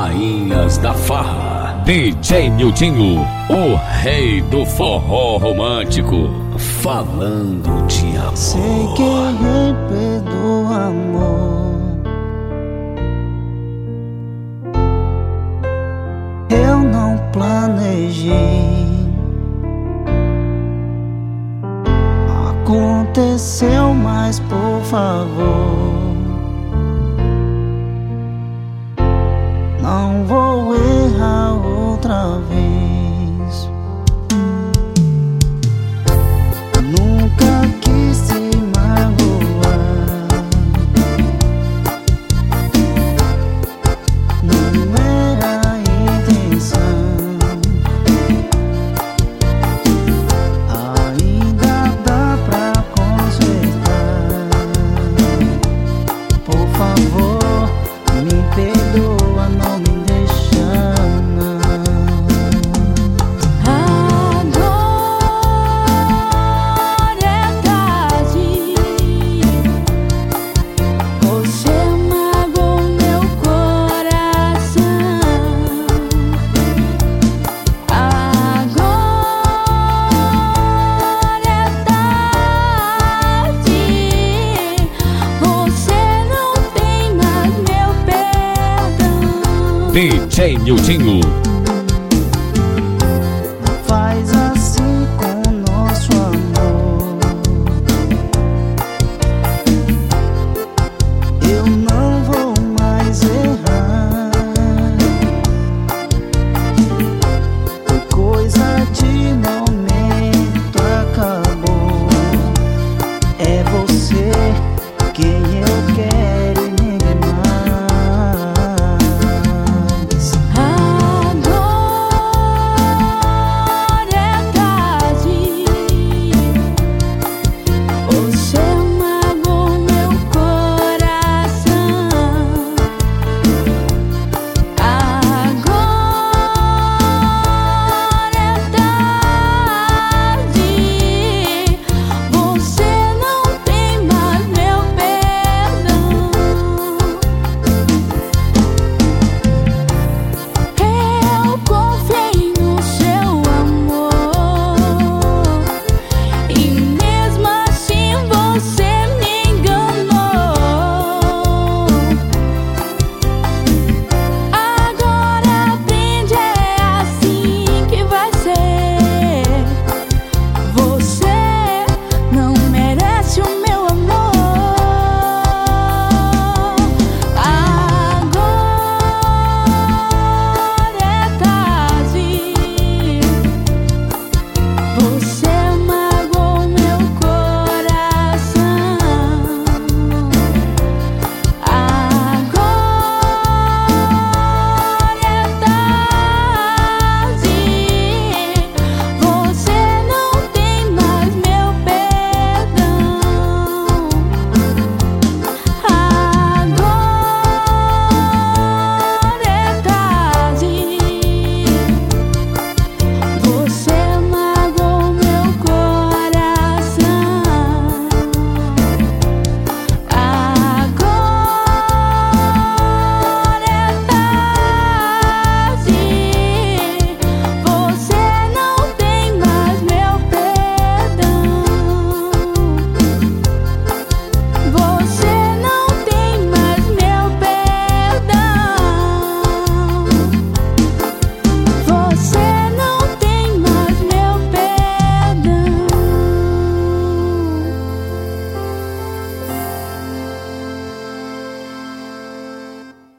rainhas da farra. DJ Nildinho, o rei do forró romântico, falando de amor. Sei que errei, perdoa, amor. Eu não planejei. Aconteceu, mas por favor, não vou errar outra vez. Nunca quis te magoar, não era a intenção. Ainda dá pra consertar. Por favor, me perdoa, não me deixa não. Agora é tarde. Você magoou meu coração. Agora é tarde. Você não tem mais meu perdão. DJ Nildinho. Faz assim com nosso amor. Eu não vou mais errar. Foi coisa de momento, acabou. É você quem